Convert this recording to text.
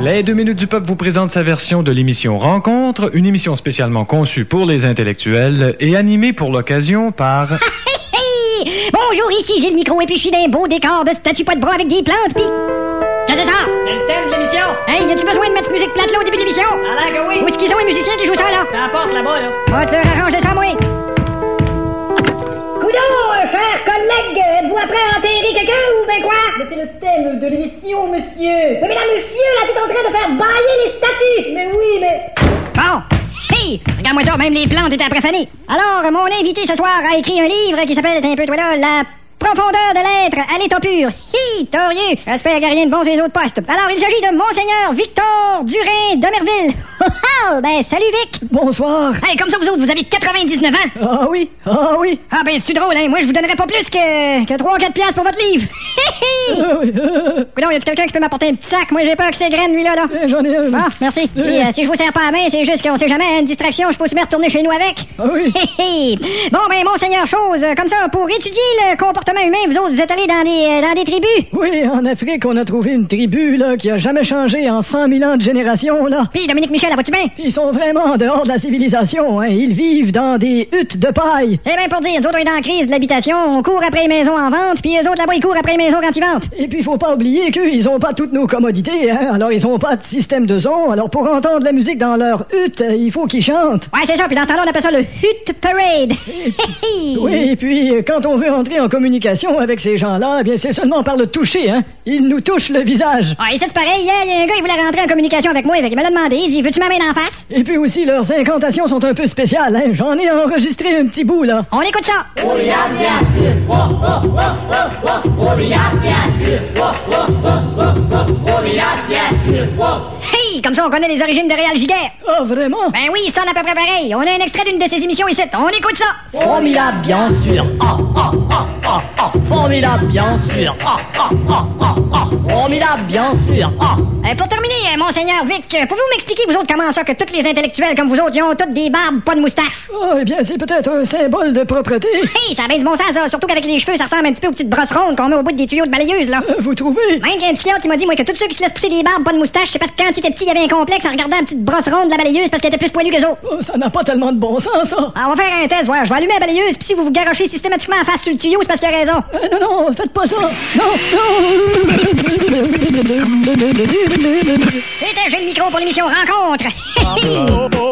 Les 2 minutes du peuple vous présentent sa version de l'émission Rencontre, une émission spécialement conçue pour les intellectuels et animée pour l'occasion par... Bonjour, ici j'ai le micro et puis je suis d'un beau décor de statues pas de bras avec des plantes pis... C'est ça! C'est le thème de l'émission! Hey, y a-tu besoin de mettre cette musique plate là au début de l'émission? Ça a l'air que oui! Où est-ce qu'ils ont les musiciens qui jouent ça là? Ça apporte là-bas là! On va te leur arranger ça, moi! Coudon, chers collègues, êtes-vous après à enterrer quelqu'un ou ben quoi? Mais c'est le thème de l'émission, monsieur! Mais là, monsieur, là, t'es en train de faire bailler les statues! Mais oui, mais... Bon! Hey! Regarde-moi ça, même les plantes étaient profanées! Alors, mon invité ce soir a écrit un livre qui s'appelle, un peu toi là, La profondeur de l'être à l'état pur. Hi! Torieux! J'espère qu'il n'y a rien de bon sur les autres postes. Alors, il s'agit de Monseigneur Victor Durin d'Omerville. Oh, ben, salut Vic! Bonsoir! Hey, comme ça, vous autres, vous avez 99 ans! Ah oui! Ah oui! Ah ben, c'est drôle, hein? Moi, je vous donnerais pas plus que 3-4 piastres pour votre livre. Coudonc, y a-tu quelqu'un qui peut m'apporter un petit sac? Moi, j'ai peur que ces graines, lui, là. J'en ai un. Ah, merci. Et si je vous serre pas la main, c'est juste qu'on sait jamais, une distraction, je peux aussi bien retourner chez nous avec. Ah oui! Bon, ben, Monseigneur, chose, comme ça, pour étudier le comportement humain, vous autres, vous êtes allés dans des tribus? Oui, en Afrique, on a trouvé une tribu, là, qui a jamais changé en 100 000 ans de génération, là. Puis, Dominique Michel, là, vas-tu bien? Ils sont vraiment en dehors de la civilisation, hein. Ils vivent dans des huttes de paille. C'est bien pour dire, nous autres, on est dans la crise de l'habitation, on court après les maisons en vente, puis eux autres, là-bas, ils courent après les maisons quand ils vendent. Et puis, faut pas oublier qu'eux, ils ont pas toutes nos commodités, hein. Alors, ils ont pas de système de son. Alors, pour entendre la musique dans leur hutte, il faut qu'ils chantent. Ouais, c'est ça. Puis dans ce temps-là, on appelle ça le Hut Parade. Oui, et puis, quand on veut entrer en communication avec ces gens-là, eh bien, c'est seulement par le toucher, hein. Ils nous touchent le visage. Ouais, c'est pareil. Hier, il y a un gars, il voulait rentrer en communication avec moi. Il me l'a demandé. Il dit, veux-tu ma main d'en face? Et puis aussi, leurs incantations sont un peu spéciales, hein. J'en ai enregistré un petit bout, là. On écoute ça. Hey, comme ça, on connaît les origines de Réal Giguère. Ah, vraiment? Ben oui, ça sonne à peu près pareil. On a un extrait d'une de ses émissions ici. On écoute ça. Formidable, bien sûr! Formidable, bien sûr! Formidable, bien sûr! Pour terminer, Monseigneur Vic, pouvez-vous m'expliquer, vous autres, comment ça que tous les intellectuels comme vous autres, ils ont toutes des barbes, pas de moustaches? Ah, eh bien, c'est peut-être un symbole de propreté. Hey, ça a bien du bon sens, ça. Surtout qu'avec les cheveux, ça ressemble un petit peu aux petites brosses rondes qu'on met au bout des tuyaux de balayeuse, là. Vous trouvez? Même qu'il y a un psychiatre qui m'a dit, moi, que tous ceux qui se laissent pousser des barbes, pas de moustaches, c'est parce que quand ils étaient petits, il y avait un complexe en regardant la petite brosse ronde de la balayeuse parce qu'elle était plus poilue qu'eux autres. Oh, ça n'a pas tellement de bon sens, ça. Ah, on va faire un test, ouais. Je vais allumer la balayeuse, puis si vous vous garochez systématiquement en face sur le tuyau, c'est parce qu'il y a raison. Non, faites pas ça. Non. C'était J'ai le micro pour l'émission Rencontre.